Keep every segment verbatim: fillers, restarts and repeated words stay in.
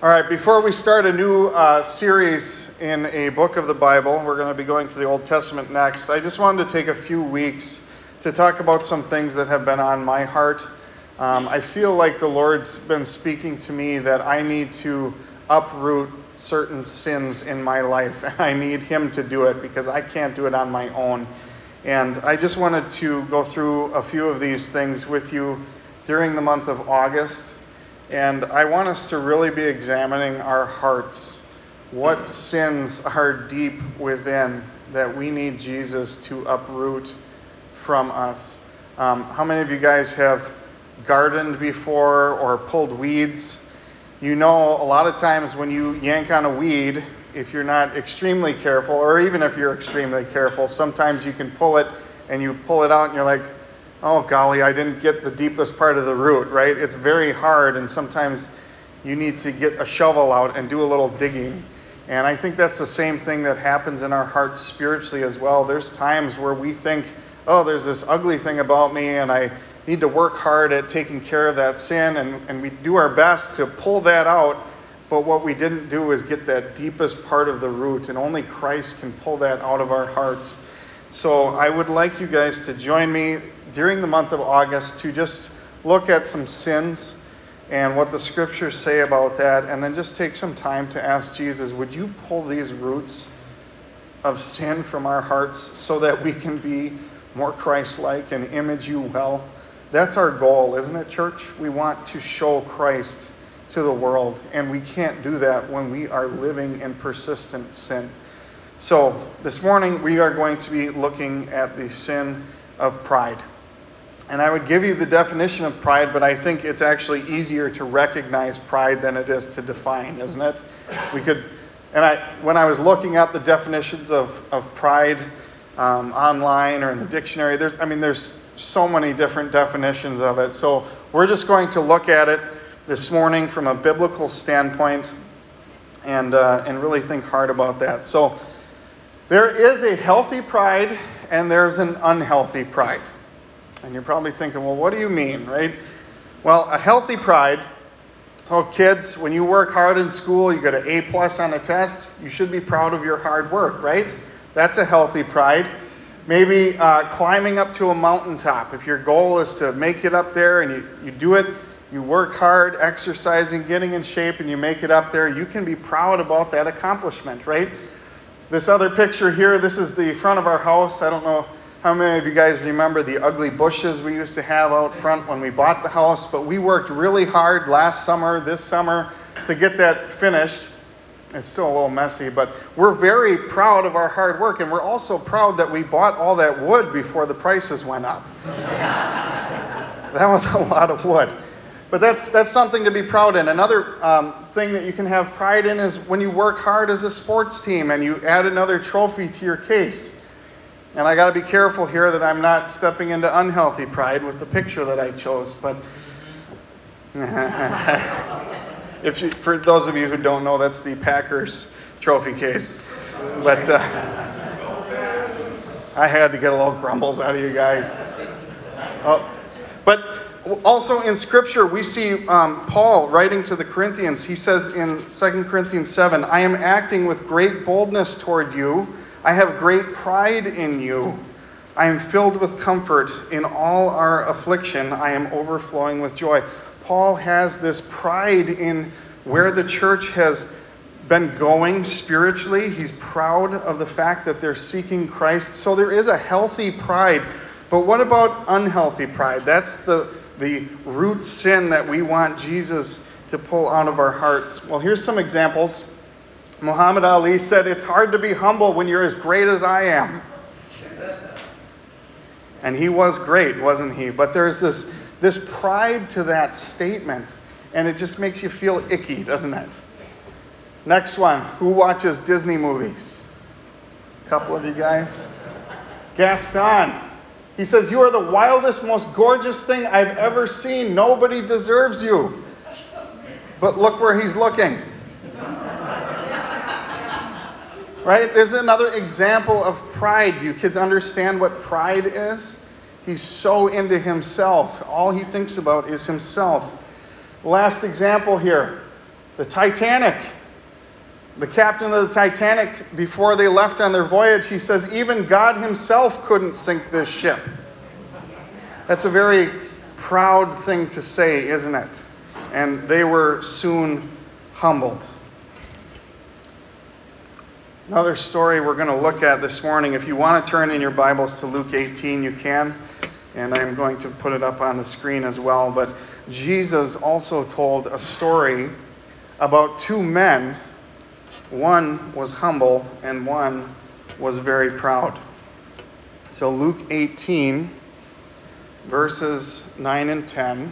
All right, before we start a new uh, series in a book of the Bible, we're going to be going to the Old Testament next. I just wanted to take a few weeks to talk about some things that have been on my heart. Um, I feel like the Lord's been speaking to me that I need to uproot certain sins in my life, and I need Him to do it because I can't do it on my own. And I just wanted to go through a few of these things with you during the month of August. And I want us to really be examining our hearts. What sins are deep within that we need Jesus to uproot from us? Um, how many of you guys have gardened before or pulled weeds? You know, a lot of times when you yank on a weed, if you're not extremely careful, or even if you're extremely careful, sometimes you can pull it and you pull it out and you're like, oh golly, I didn't get the deepest part of the root, right? It's very hard, and sometimes you need to get a shovel out and do a little digging. And I think that's the same thing that happens in our hearts spiritually as well. There's times where we think, oh, there's this ugly thing about me, and I need to work hard at taking care of that sin, and, and we do our best to pull that out, but what we didn't do is get that deepest part of the root, and only Christ can pull that out of our hearts. So I would like you guys to join me during the month of August to just look at some sins and what the scriptures say about that, and then just take some time to ask Jesus, would you pull these roots of sin from our hearts so that we can be more Christ-like and image you well? That's our goal, isn't it, church? We want to show Christ to the world, and we can't do that when we are living in persistent sin. So this morning we are going to be looking at the sin of pride. And I would give you the definition of pride, but I think it's actually easier to recognize pride than it is to define, isn't it? We could, and I, when I was looking at the definitions of, of pride um, online or in the dictionary, there's, I mean, there's so many different definitions of it. So we're just going to look at it this morning from a biblical standpoint and uh, and really think hard about that. So there is a healthy pride and there's an unhealthy pride. And you're probably thinking, well, what do you mean, right? Well, a healthy pride, oh, kids, when you work hard in school, you get an A plus on a test, you should be proud of your hard work, right? That's a healthy pride. Maybe uh, climbing up to a mountaintop. If your goal is to make it up there and you, you do it, you work hard, exercising, getting in shape, and you make it up there, you can be proud about that accomplishment, right? This other picture here, this is the front of our house. I don't know how many of you guys remember the ugly bushes we used to have out front when we bought the house, but we worked really hard last summer, this summer, to get that finished. It's still a little messy, but we're very proud of our hard work, and we're also proud that we bought all that wood before the prices went up. That was a lot of wood. But that's that's something to be proud in. Another um, thing that you can have pride in is when you work hard as a sports team and you add another trophy to your case. And I got to be careful here that I'm not stepping into unhealthy pride with the picture that I chose. But if you, for those of you who don't know, that's the Packers trophy case. But uh, I had to get a little grumbles out of you guys. Oh, but also in Scripture, we see um, Paul writing to the Corinthians. He says in Second Corinthians seven, I am acting with great boldness toward you. I have great pride in you. I am filled with comfort. In all our affliction, I am overflowing with joy. Paul has this pride in where the church has been going spiritually. He's proud of the fact that they're seeking Christ. So there is a healthy pride. But what about unhealthy pride? That's the the root sin that we want Jesus to pull out of our hearts. Well, here's some examples. Muhammad Ali said, it's hard to be humble when you're as great as I am. And he was great, wasn't he? But there's this, this pride to that statement, and it just makes you feel icky, doesn't it? Next one. Who watches Disney movies? A couple of you guys. Gaston. He says, you are the wildest, most gorgeous thing I've ever seen. Nobody deserves you. But look where he's looking. Right? There's another example of pride. Do you kids understand what pride is? He's so into himself. All he thinks about is himself. Last example here. The Titanic. The captain of the Titanic, before they left on their voyage, he says, even God himself couldn't sink this ship. That's a very proud thing to say, isn't it? And they were soon humbled. Another story we're going to look at this morning. If you want to turn in your Bibles to Luke eighteen, you can. And I'm going to put it up on the screen as well. But Jesus also told a story about two men. One was humble and one was very proud. So Luke eighteen, verses nine and ten.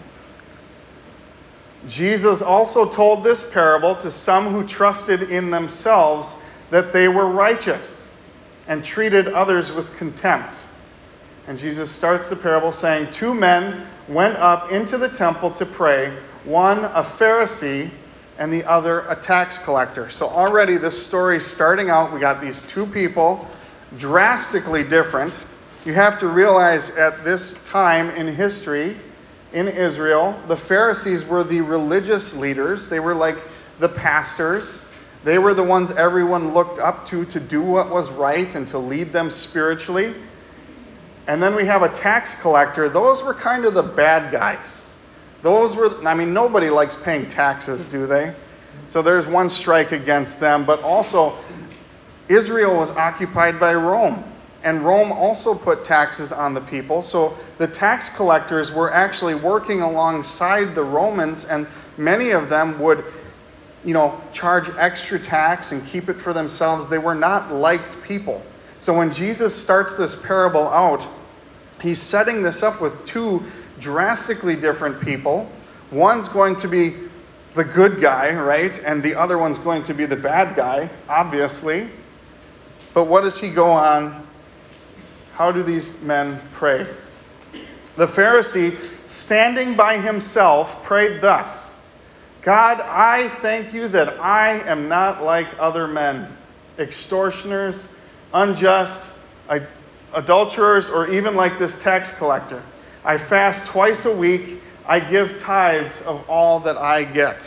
Jesus also told this parable to some who trusted in themselves that they were righteous and treated others with contempt. And Jesus starts the parable saying, two men went up into the temple to pray, one a Pharisee and the other a tax collector. So already this story starting out, we got these two people, drastically different. You have to realize at this time in history, in Israel, the Pharisees were the religious leaders. They were like the pastors. They were the ones everyone looked up to to do what was right and to lead them spiritually. And then we have a tax collector. Those were kind of the bad guys. Those were, I mean, nobody likes paying taxes, do they? So there's one strike against them. But also, Israel was occupied by Rome. And Rome also put taxes on the people. So the tax collectors were actually working alongside the Romans, and many of them would, you know, charge extra tax and keep it for themselves. They were not liked people. So when Jesus starts this parable out, he's setting this up with two drastically different people. One's going to be the good guy, right? And the other one's going to be the bad guy, obviously. But what does he go on? How do these men pray? The Pharisee, standing by himself, prayed thus: God, I thank you that I am not like other men, extortioners, unjust, adulterers, or even like this tax collector. I fast twice a week. I give tithes of all that I get.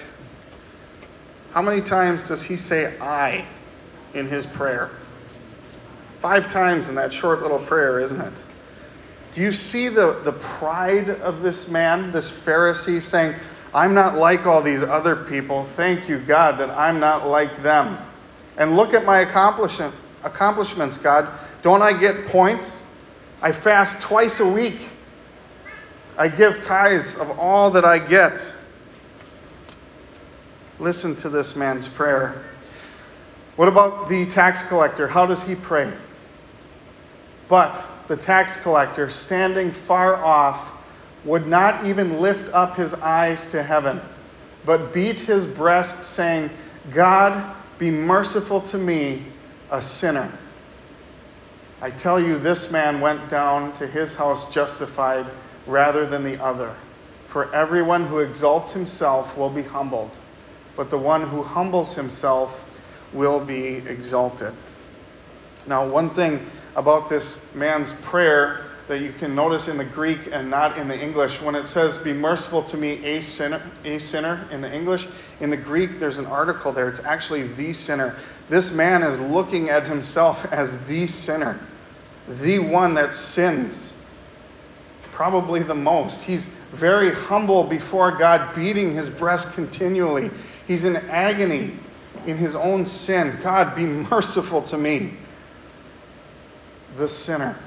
How many times does he say I in his prayer? Five times in that short little prayer, isn't it? Do you see the, the pride of this man, this Pharisee, saying, I'm not like all these other people. Thank you, God, that I'm not like them. And look at my accomplishment, accomplishments, God. Don't I get points? I fast twice a week. I give tithes of all that I get. Listen to this man's prayer. What about the tax collector? How does he pray? But the tax collector, standing far off, would not even lift up his eyes to heaven, but beat his breast, saying, God, be merciful to me, a sinner. I tell you, this man went down to his house justified rather than the other. For everyone who exalts himself will be humbled, but the one who humbles himself will be exalted. Now, one thing about this man's prayer that you can notice in the Greek and not in the English, when it says, be merciful to me, a sinner, a sinner in the English, in the Greek there's an article there. It's actually the sinner. This man is looking at himself as the sinner, the one that sins, probably the most. He's very humble before God, beating his breast continually. He's in agony in his own sin. God, be merciful to me, the sinner.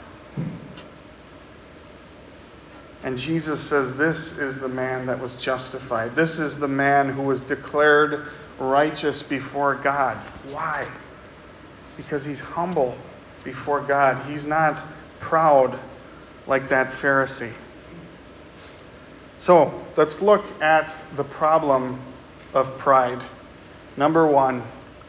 And Jesus says this is the man that was justified. This is the man who was declared righteous before God. Why? Because he's humble before God. He's not proud like that Pharisee. So, let's look at the problem of pride. Number one,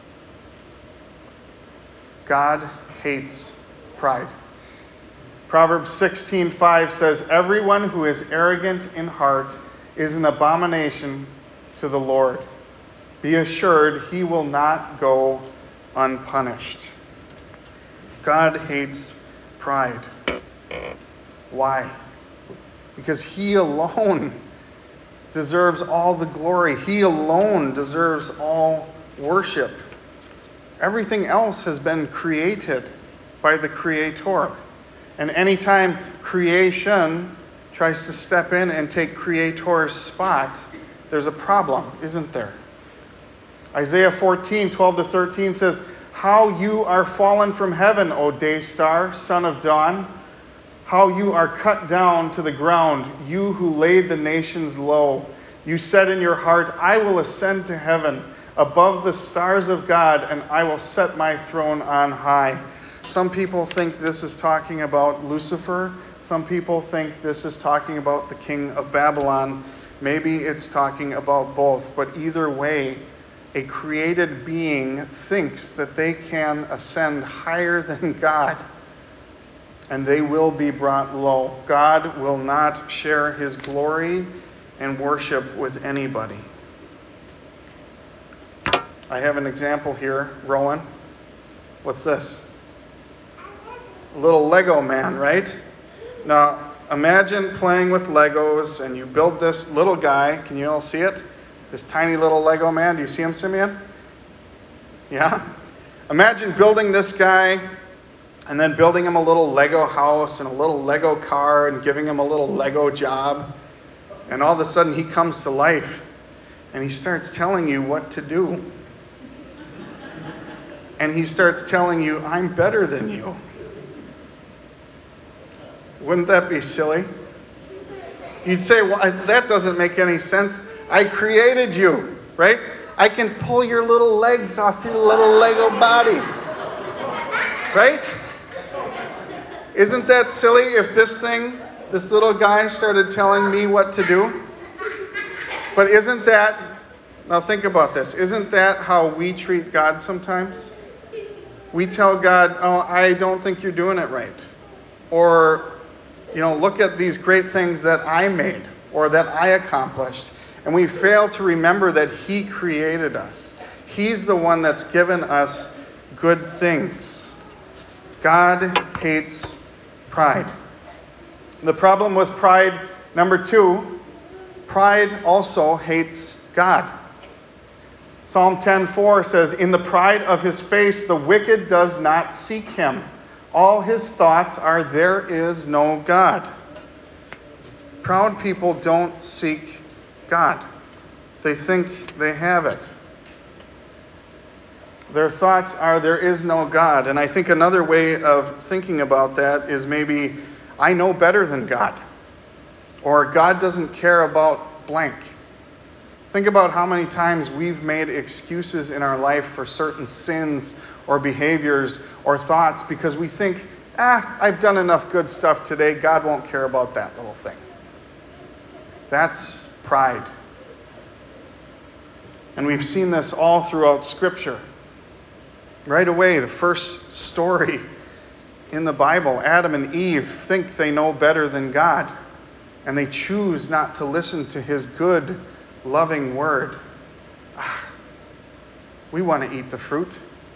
God hates pride. Proverbs sixteen five says, everyone who is arrogant in heart is an abomination to the Lord. Be assured he will not go unpunished. God hates pride. Why? Because he alone deserves all the glory. He alone deserves all worship. Everything else has been created by the Creator. And anytime creation tries to step in and take Creator's spot, there's a problem, isn't there? Isaiah fourteen, twelve to thirteen says, "How you are fallen from heaven, O day star, son of dawn. How you are cut down to the ground, you who laid the nations low. You said in your heart, I will ascend to heaven above the stars of God, and I will set my throne on high." Some people think this is talking about Lucifer. Some people think this is talking about the king of Babylon. Maybe it's talking about both. But either way, a created being thinks that they can ascend higher than God, and they will be brought low. God will not share his glory and worship with anybody. I have an example here. Rowan, what's this? A little Lego man, right? Now, imagine playing with Legos and you build this little guy. Can you all see it? This tiny little Lego man. Do you see him, Simeon? Yeah? Imagine building this guy and then building him a little Lego house and a little Lego car and giving him a little Lego job. And all of a sudden he comes to life and he starts telling you what to do. And he starts telling you, I'm better than you. Wouldn't that be silly? You'd say, well, that doesn't make any sense. I created you, right? I can pull your little legs off your little Lego body. Right? Isn't that silly if this thing, this little guy started telling me what to do? But isn't that, now think about this, isn't that how we treat God sometimes? We tell God, oh, I don't think you're doing it right. Or, you know, look at these great things that I made or that I accomplished. And we fail to remember that he created us. He's the one that's given us good things. God hates pride. The problem with pride, number two, pride also hates God. Psalm ten four says, "In the pride of his face, the wicked does not seek him. All his thoughts are, there is no God." Proud people don't seek God. They think they have it. Their thoughts are, there is no God. And I think another way of thinking about that is maybe, I know better than God. Or God doesn't care about blank. Think about how many times we've made excuses in our life for certain sins or behaviors or thoughts because we think, ah, I've done enough good stuff today. God won't care about that little thing. That's pride. And we've seen this all throughout Scripture. Right away, the first story in the Bible, Adam and Eve think they know better than God, and they choose not to listen to his good, loving word. Ah, we want to eat the fruit.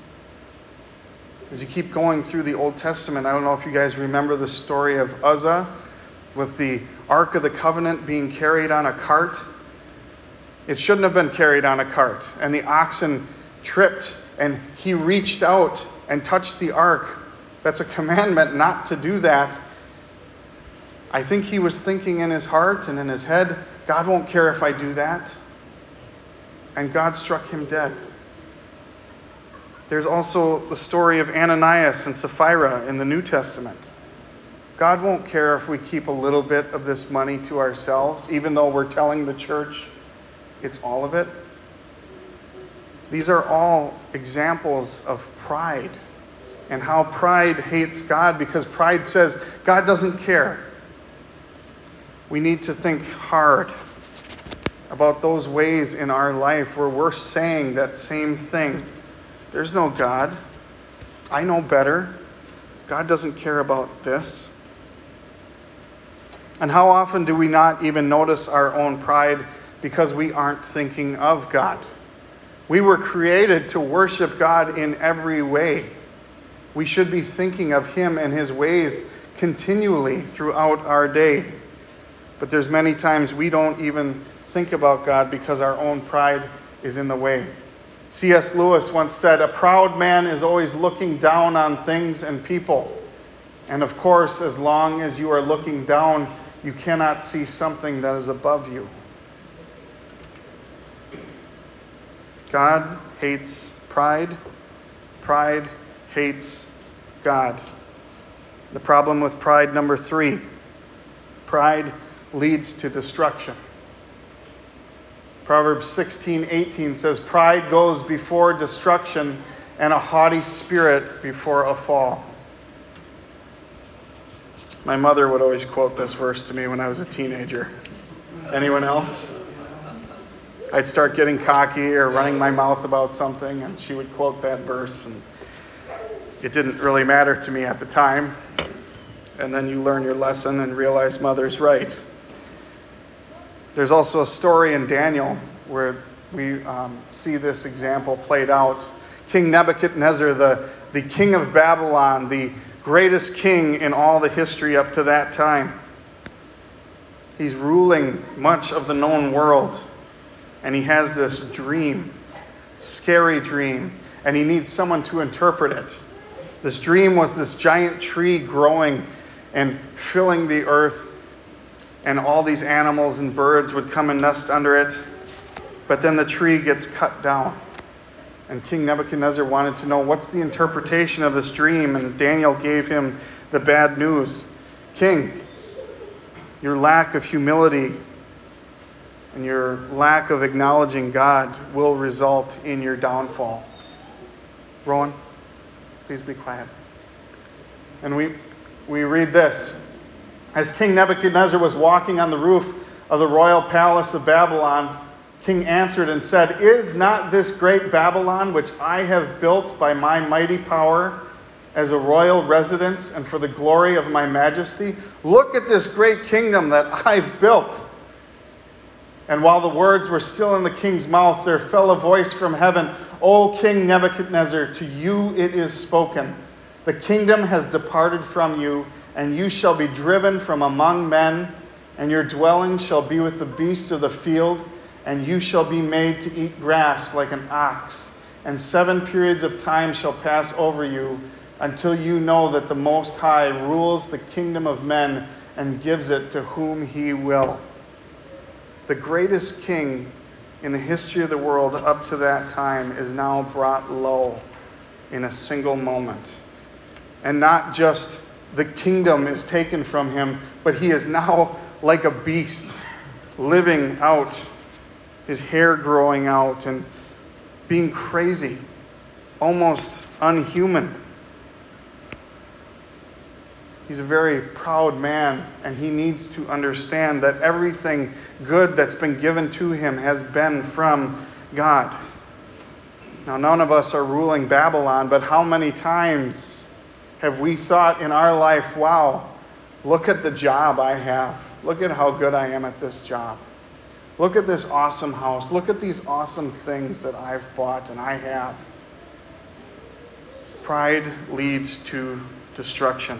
As you keep going through the Old Testament, I don't know if you guys remember the story of Uzzah with the Ark of the Covenant being carried on a cart. It shouldn't have been carried on a cart, and the oxen tripped, and he reached out and touched the ark. That's a commandment not to do that. I think he was thinking in his heart and in his head, God won't care if I do that. And God struck him dead. There's also the story of Ananias and Sapphira in the New Testament. God won't care if we keep a little bit of this money to ourselves, even though we're telling the church it's all of it. These are all examples of pride and how pride hates God because pride says God doesn't care. We need to think hard about those ways in our life where we're saying that same thing. There's no God. I know better. God doesn't care about this. And how often do we not even notice our own pride because we aren't thinking of God? We were created to worship God in every way. We should be thinking of him and his ways continually throughout our day. But there's many times we don't even think about God because our own pride is in the way. C S Lewis once said, "A proud man is always looking down on things and people. And of course, as long as you are looking down, you cannot see something that is above you." God hates pride. Pride hates God. The problem with pride, number three, pride leads to destruction. Proverbs sixteen eighteen says, "Pride goes before destruction, and a haughty spirit before a fall." My mother would always quote this verse to me when I was a teenager. Anyone else? I'd start getting cocky or running my mouth about something, and she would quote that verse, and it didn't really matter to me at the time. And then you learn your lesson and realize Mother's right. There's also a story in Daniel where we um, see this example played out. King Nebuchadnezzar, the, the king of Babylon, the greatest king in all the history up to that time. He's ruling much of the known world. And he has this dream, scary dream, and he needs someone to interpret it. This dream was this giant tree growing and filling the earth, and all these animals and birds would come and nest under it. But then the tree gets cut down. And King Nebuchadnezzar wanted to know, what's the interpretation of this dream? And Daniel gave him the bad news. King, your lack of humility and your lack of acknowledging God will result in your downfall. Rowan, please be quiet. And we we read this. As King Nebuchadnezzar was walking on the roof of the royal palace of Babylon, King answered and said, "Is not this great Babylon, which I have built by my mighty power, as a royal residence and for the glory of my majesty? Look at this great kingdom that I've built." And while the words were still in the king's mouth, there fell a voice from heaven, "O King Nebuchadnezzar, to you it is spoken. The kingdom has departed from you, and you shall be driven from among men, and your dwelling shall be with the beasts of the field, and you shall be made to eat grass like an ox. And seven periods of time shall pass over you, until you know that the Most High rules the kingdom of men and gives it to whom he will." The greatest king in the history of the world up to that time is now brought low in a single moment. And not just the kingdom is taken from him, but he is now like a beast, living out, his hair growing out and being crazy, almost unhuman. He's a very proud man, and he needs to understand that everything good that's been given to him has been from God. Now, none of us are ruling Babylon, but how many times have we thought in our life, wow, look at the job I have. Look at how good I am at this job. Look at this awesome house. Look at these awesome things that I've bought and I have. Pride leads to destruction.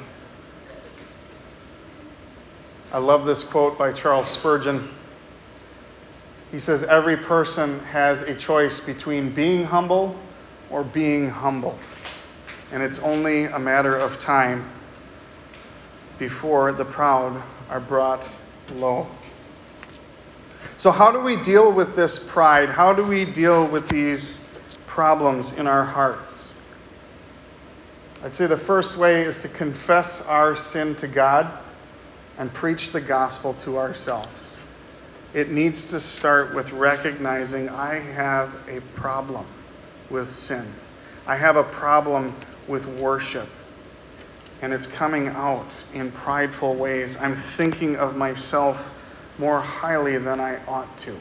I love this quote by Charles Spurgeon. He says, "Every person has a choice between being humble or being humbled. And it's only a matter of time before the proud are brought low." So how do we deal with this pride? How do we deal with these problems in our hearts? I'd say the first way is to confess our sin to God and preach the gospel to ourselves. It needs to start with recognizing I have a problem with sin. I have a problem with worship. And it's coming out in prideful ways. I'm thinking of myself more highly than I ought to.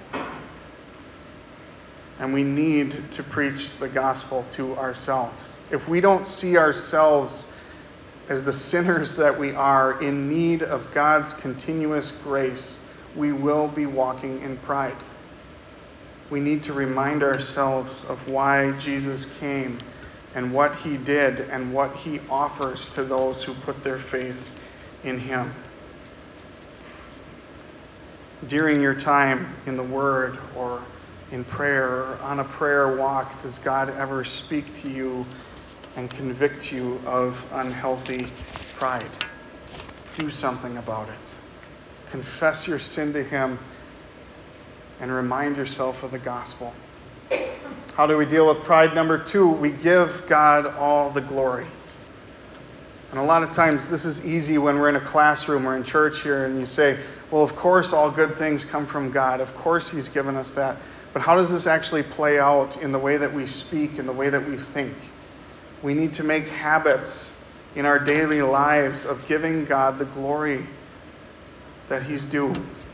And we need to preach the gospel to ourselves. If we don't see ourselves as the sinners that we are in need of God's continuous grace, we will be walking in pride. We need to remind ourselves of why Jesus came and what he did and what he offers to those who put their faith in him. during your time in the Word or in prayer or on a prayer walk, does God ever speak to you and convict you of unhealthy pride? Do something about it. Confess your sin to Him and remind yourself of the gospel. How do we deal with pride? Number two, we give God all the glory. And a lot of times this is easy when we're in a classroom or in church here and you say, well, of course all good things come from God. Of course He's given us that. But how does this actually play out in the way that we speak, in the way that we think? We need to make habits in our daily lives of giving God the glory that He's due.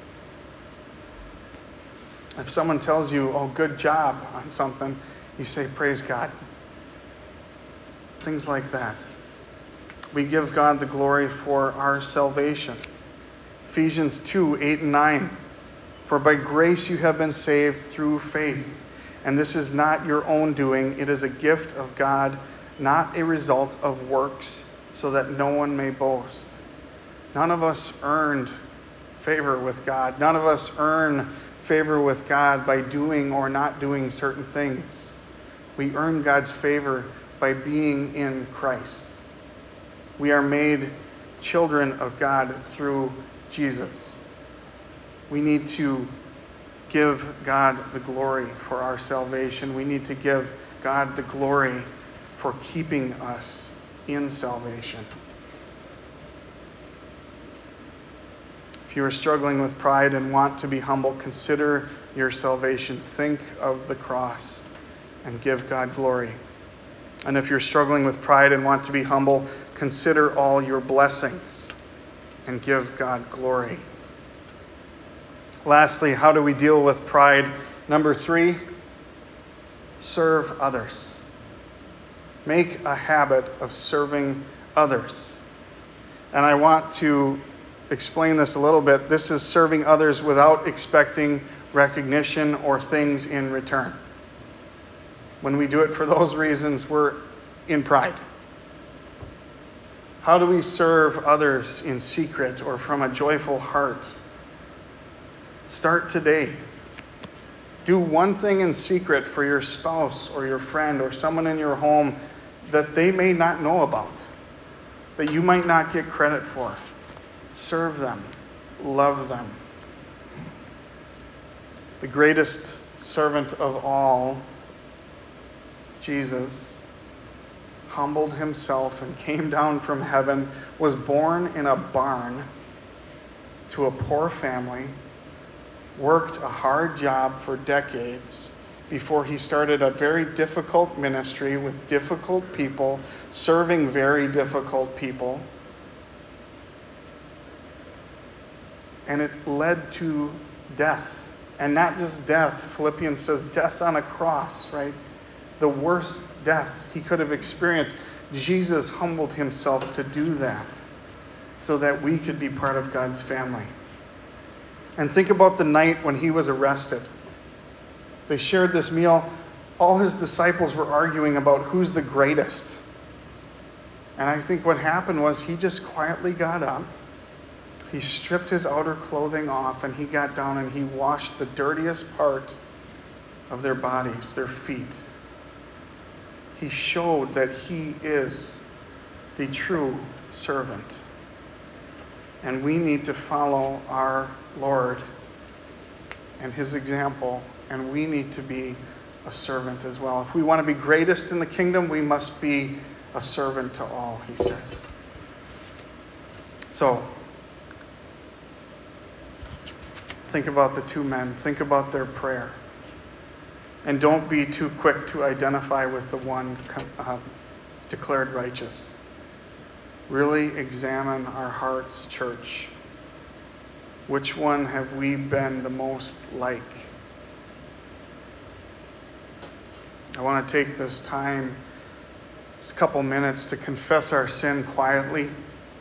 If someone tells you, oh, good job on something, you say, praise God. Things like that. We give God the glory for our salvation. Ephesians two, eight and nine. For by grace you have been saved through faith. And this is not your own doing. It is a gift of God, not a result of works, so that no one may boast. None of us earned favor with God. None of us earn favor with God by doing or not doing certain things. We earn God's favor by being in Christ. We are made children of God through Jesus. We need to give God the glory for our salvation. We need to give God the glory for keeping us in salvation. If you are struggling with pride and want to be humble, consider your salvation. Think of the cross and give God glory. And if you're struggling with pride and want to be humble, consider all your blessings and give God glory. Lastly, how do we deal with pride? Number three, serve others. Make a habit of serving others. And I want to explain this a little bit. This is serving others without expecting recognition or things in return. When we do it for those reasons, we're in pride. How do we serve others in secret or from a joyful heart? Start today. Do one thing in secret for your spouse or your friend or someone in your home that they may not know about, that you might not get credit for. Serve them. Love them. The greatest servant of all, Jesus, humbled himself and came down from heaven, was born in a barn to a poor family, worked a hard job for decades before he started a very difficult ministry with difficult people, serving very difficult people. And it led to death. And not just death. Philippians says death on a cross, right? The worst death he could have experienced. Jesus humbled himself to do that so that we could be part of God's family. And think about the night when he was arrested. They shared this meal. All his disciples were arguing about who's the greatest. And I think what happened was he just quietly got up. He stripped his outer clothing off and he got down and he washed the dirtiest part of their bodies, their feet. He showed that he is the true servant. And we need to follow our Lord and his example, and we need to be a servant as well. If we want to be greatest in the kingdom, we must be a servant to all, he says. So, think about the two men. Think about their prayer. And don't be too quick to identify with the one uh, declared righteous. Really examine our hearts, church. Which one have we been the most like? I want to take this time, just a couple minutes, to confess our sin quietly.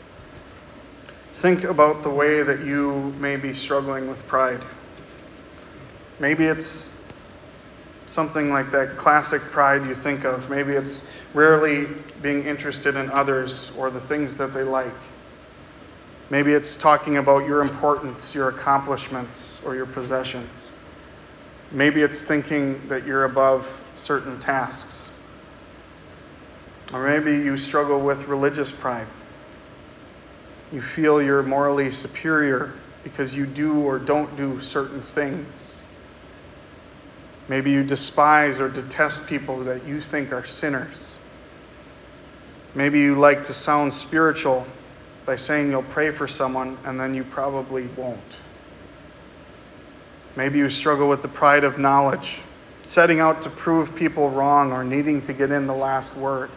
Think about the way that you may be struggling with pride. Maybe it's something like that classic pride you think of. Maybe it's rarely being interested in others or the things that they like. Maybe it's talking about your importance, your accomplishments, or your possessions. Maybe it's thinking that you're above certain tasks. Or maybe you struggle with religious pride. You feel you're morally superior because you do or don't do certain things. Maybe you despise or detest people that you think are sinners. Maybe you like to sound spiritual by saying you'll pray for someone and then you probably won't. Maybe you struggle with the pride of knowledge, setting out to prove people wrong or needing to get in the last word.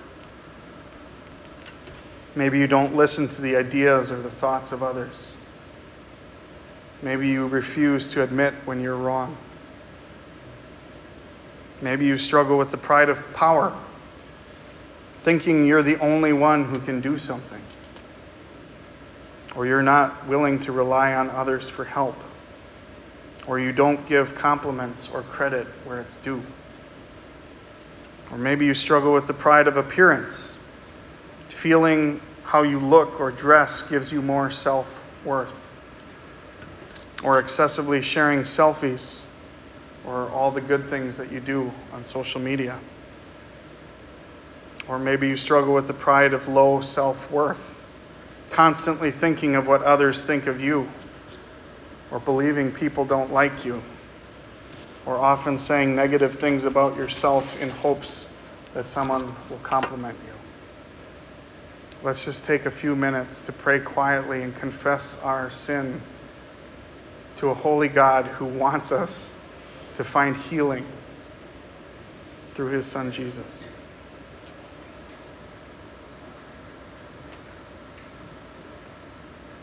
Maybe you don't listen to the ideas or the thoughts of others. Maybe you refuse to admit when you're wrong. Maybe you struggle with the pride of power, thinking you're the only one who can do something. Or you're not willing to rely on others for help. Or you don't give compliments or credit where it's due. Or maybe you struggle with the pride of appearance, feeling how you look or dress gives you more self-worth. Or excessively sharing selfies or all the good things that you do on social media. Or maybe you struggle with the pride of low self-worth, constantly thinking of what others think of you, or believing people don't like you, or often saying negative things about yourself in hopes that someone will compliment you. Let's just take a few minutes to pray quietly and confess our sin to a holy God who wants us to find healing through his Son Jesus.